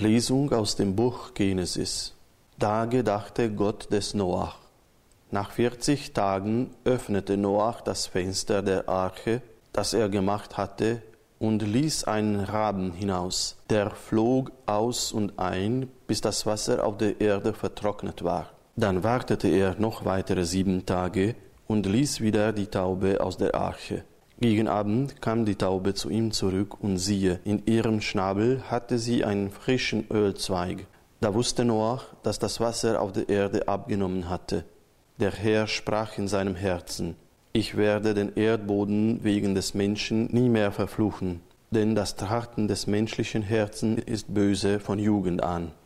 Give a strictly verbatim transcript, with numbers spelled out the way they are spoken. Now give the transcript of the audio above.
Lesung aus dem Buch Genesis. Da gedachte Gott des Noach. Nach vierzig Tagen öffnete Noach das Fenster der Arche, das er gemacht hatte, und ließ einen Raben hinaus. Der flog aus und ein, bis das Wasser auf der Erde vertrocknet war. Dann wartete er noch weitere sieben Tage und ließ wieder die Taube aus der Arche. Gegen Abend kam die Taube zu ihm zurück, und siehe, in ihrem Schnabel hatte sie einen frischen Ölzweig. Da wusste Noach, dass das Wasser auf der Erde abgenommen hatte. Der Herr sprach in seinem Herzen: Ich werde den Erdboden wegen des Menschen nie mehr verfluchen, denn das Trachten des menschlichen Herzens ist böse von Jugend an.